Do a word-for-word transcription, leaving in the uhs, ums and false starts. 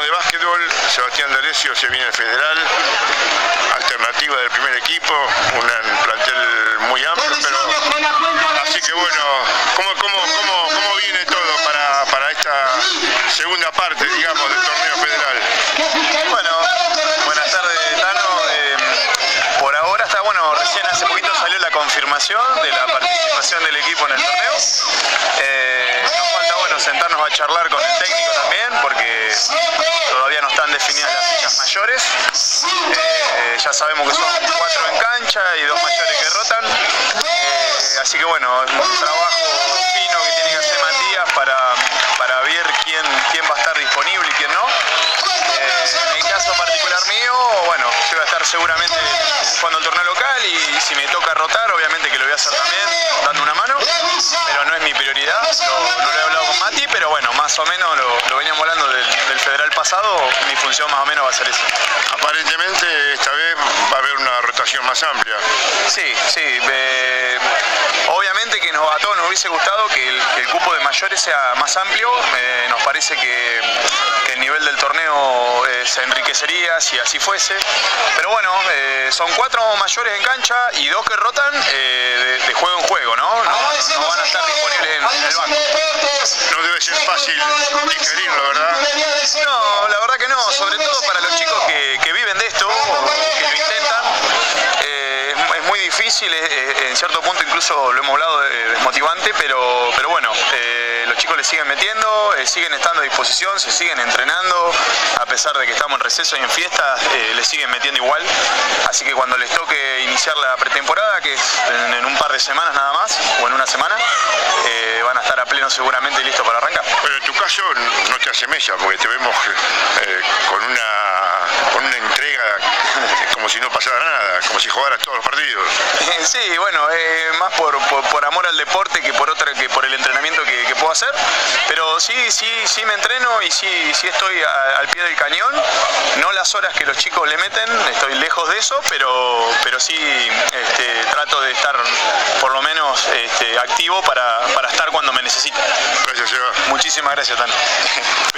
de básquetbol, Sebastián D'Alessio se viene al Federal, alternativa del primer equipo, un plantel muy amplio, pero así que bueno, ¿cómo, cómo, cómo, cómo viene todo para, para esta segunda parte, digamos, del torneo federal? Bueno, buenas tardes, Tano. Eh, por ahora está bueno, recién hace poquito salió la confirmación de la participación del equipo en el torneo. Eh, nos falta bueno sentarnos a charlar con el técnico también, porque todavía no están definidas las fichas mayores. Eh, ya sabemos que son cuatro en cancha y dos mayores que rotan. Eh, así que bueno, es un trabajo fino que tiene que hacer Matías para, para ver quién, quién va a estar disponible y quién no. Eh, en el caso particular mío, bueno, yo voy a estar seguramente jugando el torneo local y si me toca rotar, obviamente que lo voy a hacer también, dando una mano, pero no es mi prioridad, lo, no lo he hablado con Mati, pero bueno, más o menos lo, lo veníamos hablando del, del federal pasado, mi función más o menos va a ser esa. Aparentemente esta vez va a haber una rotación más amplia. Sí, sí, eh, obviamente que nos, a todos nos hubiese gustado que el, que el cupo de mayores sea más amplio, eh, nos parece que, que el nivel del torneo eh, se enriquecería si así fuese, pero bueno, eh, son cuatro mayores en cancha y dos que rotan eh, de, de juego en juego, ¿no? No, no van a estar disponibles en, en el banco. No debe ser fácil digerirlo, ¿verdad? No, la verdad que no, sobre todo para los chicos que, que viven de esto, que lo intentan. Eh, es, es muy difícil, es, es, en cierto punto incluso lo hemos hablado, es desmotivante, pero, pero bueno, eh, los chicos le siguen metiendo, eh, siguen estando a disposición, se siguen entrenando, a pesar de que estamos en receso y en fiestas, eh, le siguen metiendo igual. Así que cuando les toque iniciar la pretemporada, que es en, en un par de semanas nada más, o en una semana, eh, van a estar a pleno seguramente y listos para arrancar. Pero en tu caso no te hace mella, porque te vemos eh, con, una, con una entrega como si no pasara nada, como si jugaras todos los partidos. Sí, bueno, eh, más por, por, por amor al deporte que por otra, que por el entrenamiento que, que puedo hacer, pero sí, sí, sí me entreno y sí, sí estoy a, al pie del cañón, no las horas que los chicos le meten, estoy lejos de eso, pero, pero sí este, trato de estar por lo menos este, activo para, para estar cuando me necesiten. Gracias, Seba. Muchísimas gracias, Tano.